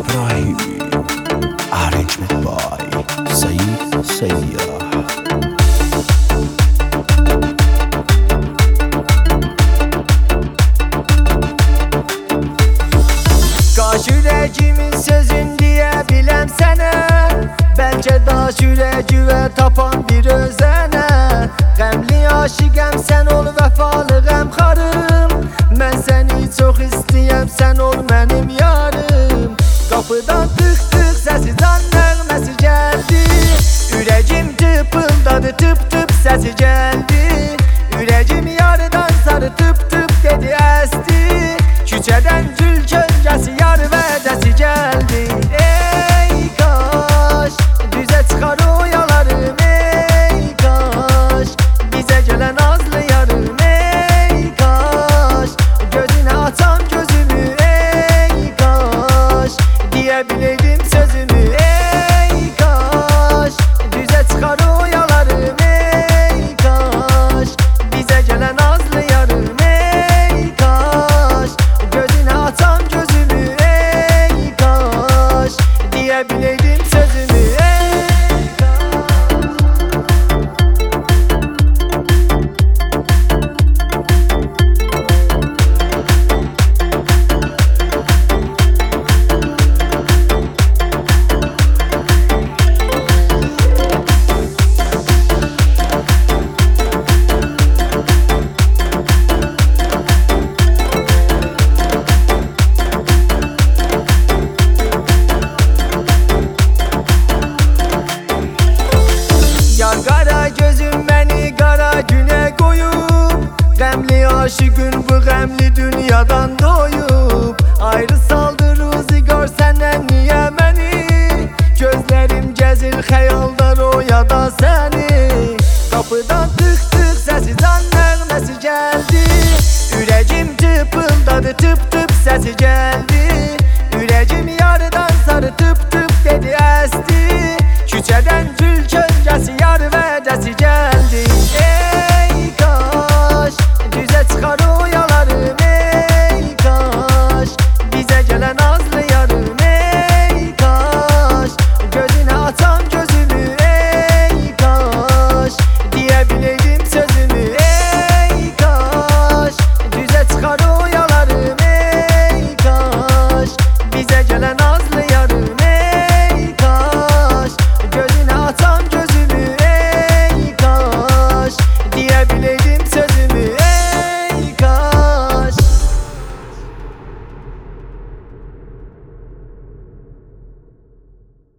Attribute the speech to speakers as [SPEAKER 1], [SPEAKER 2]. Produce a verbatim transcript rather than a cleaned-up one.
[SPEAKER 1] İbrahim. Arrangement by Said Sayyah.
[SPEAKER 2] Qaş ürəgimin sözün deyə biləm sənə, bəlkə daş ürəgi və tapan bir özənə. Qəmli aşiqəm, sən ol vəfalı qəmxarım, mən səni çox istəyəm, sən ol mənim yarım. Qapıdan tık tık səsi can nəğməsi gəldi, ürəgim tıpıldadı, tıp tıp səsi gəldi. Ürəgim yarıdan sarı tıp tıp dedi əsti, küçədən gül kölgəsi yar vədəsi gəldi. Ey kaş, düzə çıxar o yalarım, ey kaş, bizə gələn azlı yarım, ey kaş, gözünə açam gözümü, ey kaş, deyə biləydim sözümü, ey kaş, düzə çıxar o yalarım, ey kaş, bizə gələn azlı yarım, ey kaş, gözünə açam gözümü, ey kaş, deyə biləydim sözümü, ey kaş. Yar qara gözüm məni qara günə qoyub, qəmli aşıqın bu qəmli dünyadan doyub. Ayrı saldı ruzigar səndən niyə məni, gözlərim gəzir xəyallar o yada səni. Qapıdan tık tık səsi can nəğməsi gəldi, ürəgim tıpıldadı, tıp tıp səsi gəldi.